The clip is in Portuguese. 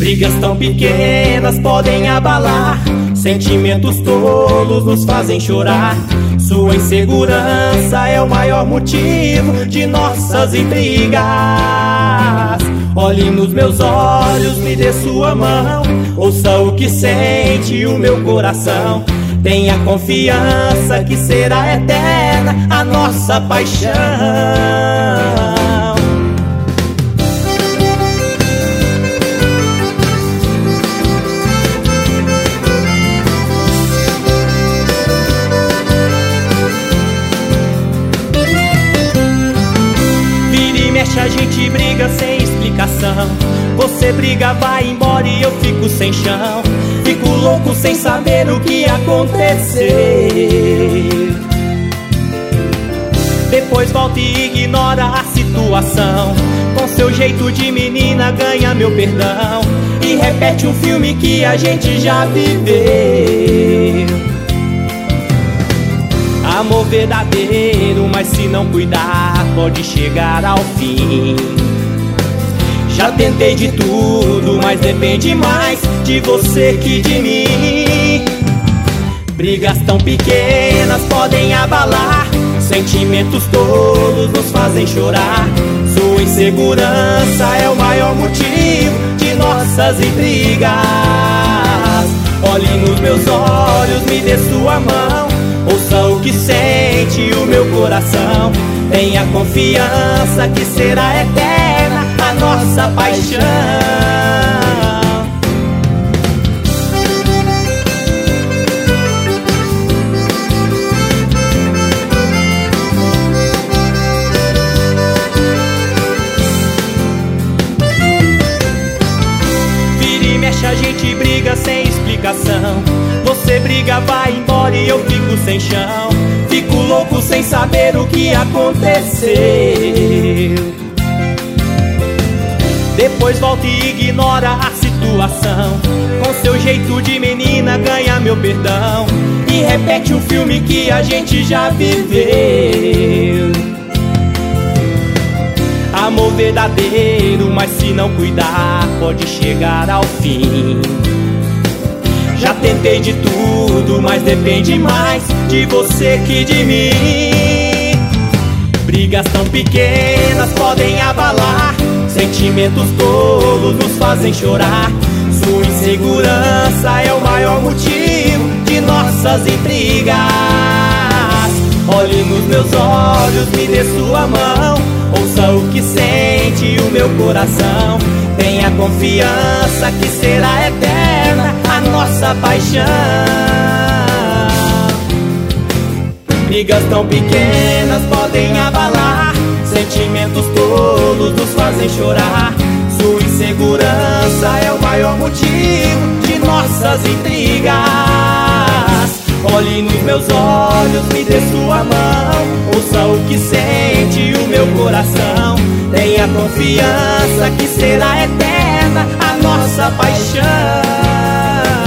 Brigas tão pequenas podem abalar, sentimentos tolos nos fazem chorar. Sua insegurança é o maior motivo de nossas intrigas. Olhe nos meus olhos, me dê sua mão, ouça o que sente o meu coração. Tenha confiança que será eterna a nossa paixão. A gente briga sem explicação. Você briga, vai embora e eu fico sem chão. Fico louco sem saber o que aconteceu. Depois volta e ignora a situação. Com seu jeito de menina ganha meu perdão e repete um filme que a gente já viveu. Amor verdadeiro, mas se não cuidar pode chegar ao fim. Já tentei de tudo, mas depende mais de você que de mim. Brigas tão pequenas podem abalar, sentimentos todos nos fazem chorar. Sua insegurança é o maior motivo de nossas intrigas. Olhe nos meus olhos, me dê sua mão, ouça o que sente o meu coração. Tenha confiança que será eterna a nossa paixão. Vira e mexe, a gente briga sem explicação. Você briga, vai embora e eu fico sem chão. Fico louco sem saber o que aconteceu. Depois volta e ignora a situação. Com seu jeito de menina ganha meu perdão e repete um filme que a gente já viveu. Amor verdadeiro, mas se não cuidar pode chegar ao fim. Já tentei de tudo, mas depende mais de você que de mim. Brigas tão pequenas podem abalar, sentimentos tolos nos fazem chorar. Sua insegurança é o maior motivo de nossas intrigas. Olhe nos meus olhos, me dê sua mão, ouça o que sente o meu coração. Tenha confiança que será eterna a nossa paixão. Brigas tão pequenas podem abalar, sentimentos tolos nos fazem chorar. Sua insegurança é o maior motivo de nossas intrigas. Olhe nos meus olhos, me dê sua mão, ouça o que sente o meu coração. Tenha confiança que será eterna a nossa paixão.